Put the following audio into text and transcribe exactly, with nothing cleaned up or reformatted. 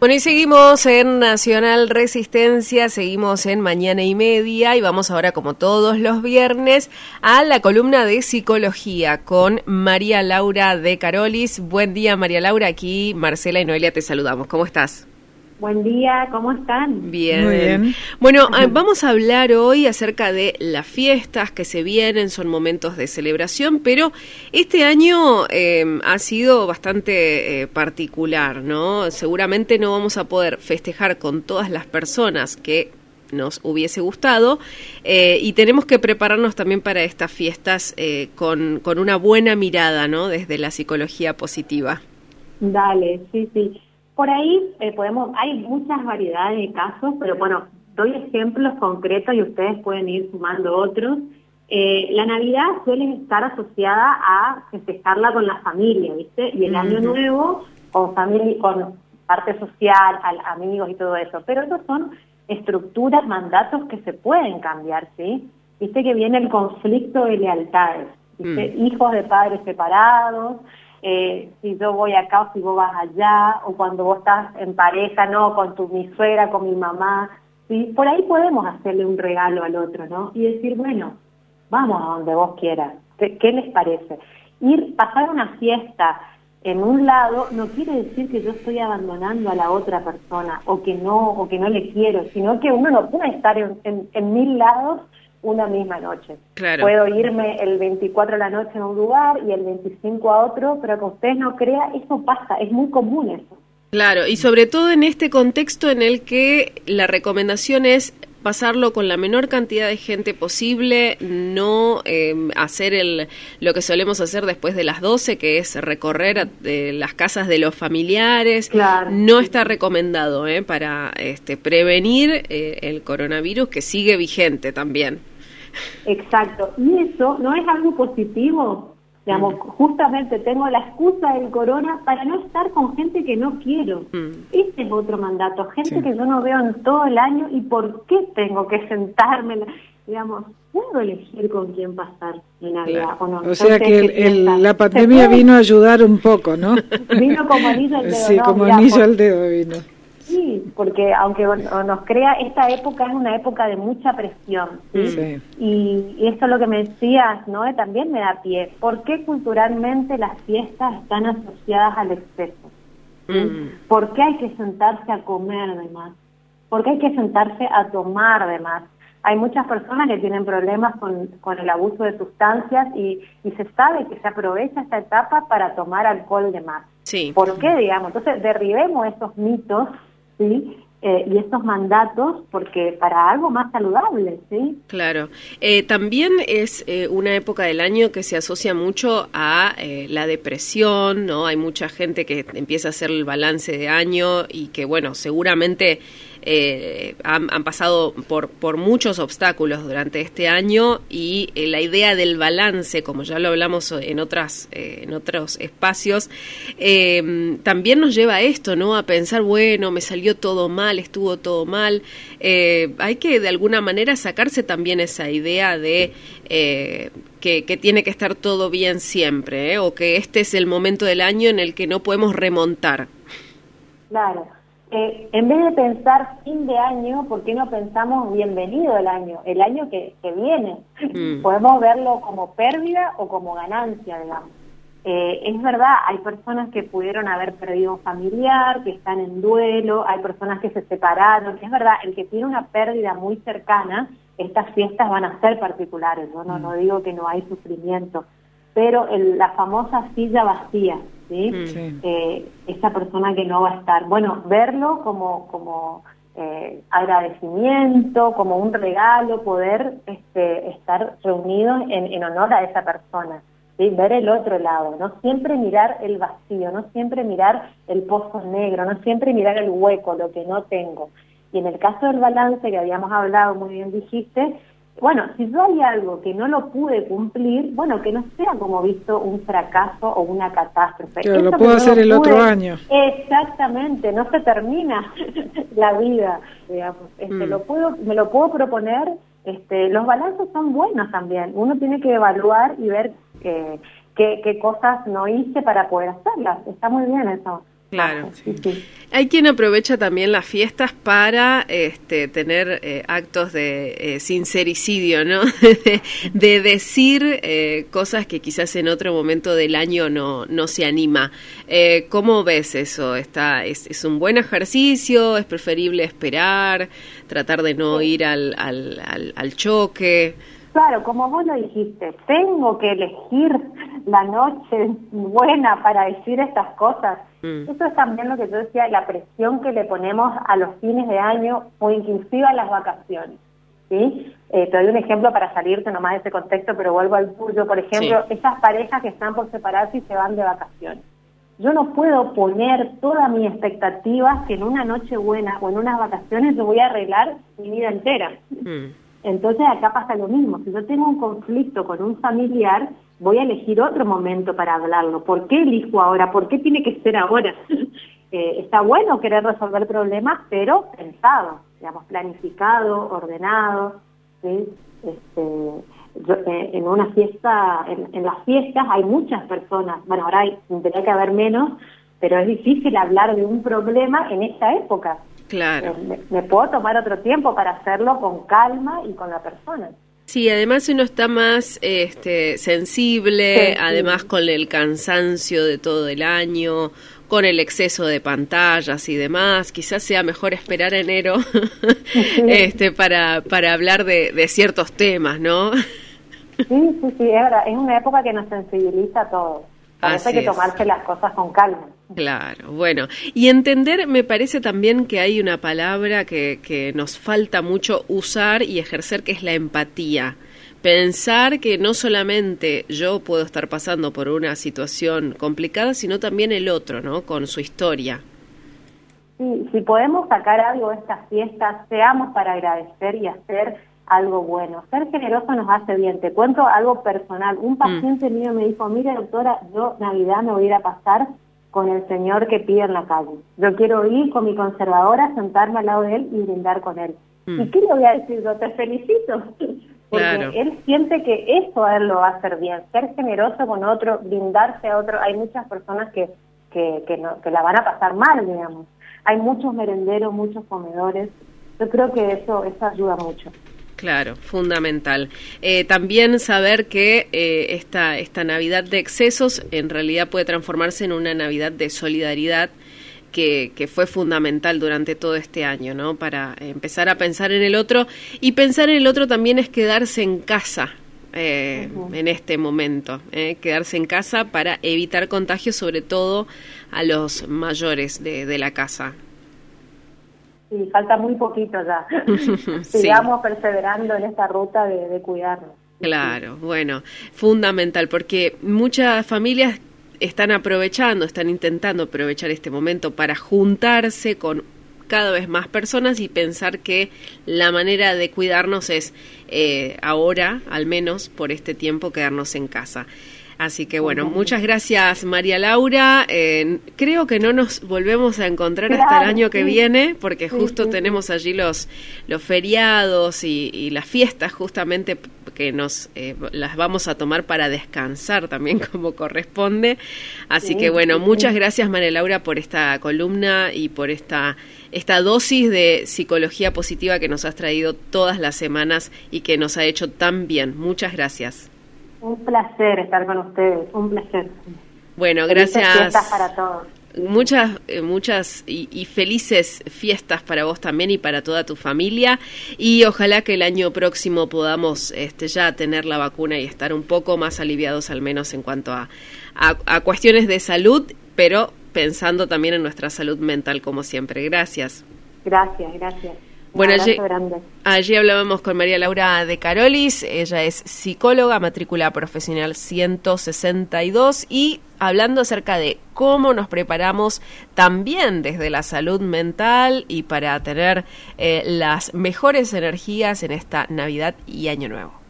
Bueno, y seguimos en Nacional Resistencia, seguimos en Mañana y Media y vamos ahora, como todos los viernes, a la columna de psicología con María Laura de Carolis. Buen día, María Laura, aquí Marcela y Noelia te saludamos. ¿Cómo estás? Buen día, ¿cómo están? Bien. Muy bien. Bueno, vamos a hablar hoy acerca de las fiestas que se vienen, son momentos de celebración, pero este año eh, ha sido bastante eh, particular, ¿no? Seguramente no vamos a poder festejar con todas las personas que nos hubiese gustado eh, y tenemos que prepararnos también para estas fiestas eh, con, con una buena mirada, ¿no? Desde la psicología positiva. Dale, sí, sí. Por ahí eh, podemos, hay muchas variedades de casos, pero bueno, doy ejemplos concretos y ustedes pueden ir sumando otros. Eh, la Navidad suele estar asociada a festejarla con la familia, ¿viste? Y el uh-huh. Año Nuevo con familia, con parte social, al, amigos y todo eso. Pero esos son estructuras, mandatos que se pueden cambiar, ¿sí? Viste que viene el conflicto de lealtades, ¿viste? Uh-huh. Hijos de padres separados. Eh, si yo voy acá o si vos vas allá, o cuando vos estás en pareja, no, con tu mi suegra, con mi mamá, ¿sí? Por ahí podemos hacerle un regalo al otro, ¿no? Y decir, bueno, vamos a donde vos quieras, ¿qué, qué les parece? Ir, pasar una fiesta en un lado no quiere decir que yo estoy abandonando a la otra persona, o que no, o que no le quiero, sino que uno no puede estar en, en, en mil lados una misma noche. Claro. Puedo irme el veinticuatro de la noche en un lugar y el veinticinco a otro, pero que ustedes no crean, eso pasa, es muy común eso. Claro, y sobre todo en este contexto en el que la recomendación es pasarlo con la menor cantidad de gente posible, no eh, hacer el lo que solemos hacer después de las doce, que es recorrer a, eh, las casas de los familiares. Claro. No está recomendado eh, para este, prevenir eh, el coronavirus, que sigue vigente también. Exacto, y eso no es algo positivo, digamos, mm. justamente tengo la excusa del corona para no estar con gente que no quiero. Mm. Este es otro mandato, gente sí. que yo no veo en todo el año, y por qué tengo que sentarme, digamos, puedo elegir con quién pasar en Navidad, claro. o no. O sea que el, el, la pandemia vino a ayudar un poco, ¿no? Vino como anillo al dedo. Sí, ¿no? como Mirá, anillo por... al dedo vino. Sí, porque aunque nos crea, esta época es una época de mucha presión, ¿sí? Sí. Y, y esto es lo que me decías, ¿no? También me da pie. ¿Por qué culturalmente las fiestas están asociadas al exceso? ¿Sí? Mm. ¿Por qué hay que sentarse a comer de más? ¿Por qué hay que sentarse a tomar de más? Hay muchas personas que tienen problemas con, con el abuso de sustancias y, y se sabe que se aprovecha esta etapa para tomar alcohol de más. Sí. ¿Por qué, digamos? Entonces, derribemos esos mitos, ¿sí? Eh, y estos mandatos, porque para algo más saludable, ¿sí? Claro. Eh, también es eh, una época del año que se asocia mucho a eh, la depresión, ¿no? Hay mucha gente que empieza a hacer el balance de año y que, bueno, seguramente eh, han, han pasado por, por muchos obstáculos durante este año, y eh, la idea del balance, como ya lo hablamos en otras eh, en otros espacios, eh, también nos lleva a esto, ¿no? A pensar, bueno, me salió todo mal, estuvo todo mal. Eh, hay que de alguna manera sacarse también esa idea de eh, que, que tiene que estar todo bien siempre, ¿eh? O que este es el momento del año en el que no podemos remontar. Claro. Eh, en vez de pensar fin de año, ¿por qué no pensamos bienvenido el año, el año que, que viene? Mm. Podemos verlo como pérdida o como ganancia, digamos. Eh, es verdad, hay personas que pudieron haber perdido un familiar, que están en duelo, hay personas que se separaron. Es verdad, el que tiene una pérdida muy cercana, estas fiestas van a ser particulares. Yo no, no digo que no hay sufrimiento, pero el, la famosa silla vacía, ¿sí? Sí. Eh, esa persona que no va a estar. Bueno, verlo como como eh, agradecimiento, como un regalo, poder este, estar reunidos en, en honor a esa persona. ¿Sí? Ver el otro lado, no siempre mirar el vacío, no siempre mirar el pozo negro, no siempre mirar el hueco, lo que no tengo. Y en el caso del balance que habíamos hablado, muy bien dijiste, bueno, si yo hay algo que no lo pude cumplir, bueno, que no sea como visto un fracaso o una catástrofe. Claro, lo puedo hacer el otro año. Exactamente, no se termina la vida, digamos. Este, mm. lo puedo, me lo puedo proponer. Este, los balances son buenos también. Uno tiene que evaluar y ver eh, qué, qué cosas no hice para poder hacerlas. Está muy bien eso. Claro. Sí, sí. Hay quien aprovecha también las fiestas para este, tener eh, actos de eh, sincericidio, ¿no? de, de decir eh, cosas que quizás en otro momento del año no, no se anima. Eh, ¿Cómo ves eso? ¿Está, es, ¿Es un buen ejercicio? ¿Es preferible esperar? ¿Tratar de no ir al, al, al, al choque? Claro, como vos lo dijiste, tengo que elegir la noche buena para decir estas cosas. Mm. Eso es también lo que yo decía, la presión que le ponemos a los fines de año o inclusive a las vacaciones, ¿sí? Eh, te doy un ejemplo para salirte nomás de ese contexto, pero vuelvo al tuyo. Por ejemplo, sí. Esas parejas que están por separarse y se van de vacaciones. Yo no puedo poner toda mi expectativa que en una noche buena o en unas vacaciones yo voy a arreglar mi vida entera. Mm. Entonces acá pasa lo mismo. Si yo tengo un conflicto con un familiar, voy a elegir otro momento para hablarlo. ¿Por qué elijo ahora? ¿Por qué tiene que ser ahora? eh, está bueno querer resolver problemas, pero pensado, digamos, planificado, ordenado, ¿sí? Este, yo, eh, en una fiesta, en, en las fiestas hay muchas personas. Bueno, ahora hay, tendría que haber menos, pero es difícil hablar de un problema en esta época. Claro. Me, me puedo tomar otro tiempo para hacerlo con calma y con la persona. Sí, además uno está más este, sensible, sí, además sí. Con el cansancio de todo el año, con el exceso de pantallas y demás, quizás sea mejor esperar enero sí. este, para, para hablar de, de ciertos temas, ¿no? Sí, sí, sí, es verdad, es una época que nos sensibiliza a todos. Por eso hay que tomarse las cosas con calma. Claro, bueno. Y entender, me parece también que hay una palabra que, que nos falta mucho usar y ejercer, que es la empatía. Pensar que no solamente yo puedo estar pasando por una situación complicada, sino también el otro, ¿no? Con su historia. Sí, si podemos sacar algo de estas fiestas, seamos para agradecer y hacer algo bueno. Ser generoso nos hace bien. Te cuento algo personal. Un paciente mm. mío me dijo, mire doctora, yo Navidad me voy a ir a pasar con el señor que pide en la calle. Yo quiero ir con mi conservadora, sentarme al lado de él y brindar con él. Mm. ¿Y qué le voy a decir? Yo te felicito. Porque claro. Él siente que eso a él lo va a hacer bien. Ser generoso con otro, brindarse a otro. Hay muchas personas que, que, que, no, que la van a pasar mal, digamos. Hay muchos merenderos, muchos comedores. Yo creo que eso, eso ayuda mucho. Claro, fundamental. Eh, también saber que eh, esta, esta Navidad de excesos en realidad puede transformarse en una Navidad de solidaridad que, que fue fundamental durante todo este año, ¿no? Para empezar a pensar en el otro. Y pensar en el otro también es quedarse en casa eh, uh-huh. en este momento. Eh, quedarse en casa para evitar contagios, sobre todo a los mayores de, de la casa. Sí, falta muy poquito ya. Sí. Sigamos perseverando en esta ruta de, de cuidarnos. Claro, bueno, fundamental, porque muchas familias están aprovechando, están intentando aprovechar este momento para juntarse con cada vez más personas y pensar que la manera de cuidarnos es eh, ahora, al menos por este tiempo, quedarnos en casa. Así que bueno, muchas gracias María Laura. Eh, creo que no nos volvemos a encontrar claro, hasta el año que sí. viene, porque justo sí, sí, tenemos allí los los feriados y, y las fiestas justamente que nos eh, las vamos a tomar para descansar también como corresponde. Así sí, que bueno, sí, muchas sí. gracias María Laura por esta columna y por esta esta dosis de psicología positiva que nos has traído todas las semanas y que nos ha hecho tan bien. Muchas gracias. Un placer estar con ustedes, un placer. Bueno, gracias. Felices fiestas para todos. Muchas, eh, muchas y, y felices fiestas para vos también y para toda tu familia. Y ojalá que el año próximo podamos este, ya tener la vacuna y estar un poco más aliviados, al menos en cuanto a, a, a cuestiones de salud, pero pensando también en nuestra salud mental, como siempre. Gracias. Gracias, gracias. Bueno, allí, allí hablábamos con María Laura de Carolis, ella es psicóloga, matrícula profesional ciento sesenta y dos, y hablando acerca de cómo nos preparamos también desde la salud mental y para tener eh, las mejores energías en esta Navidad y Año Nuevo.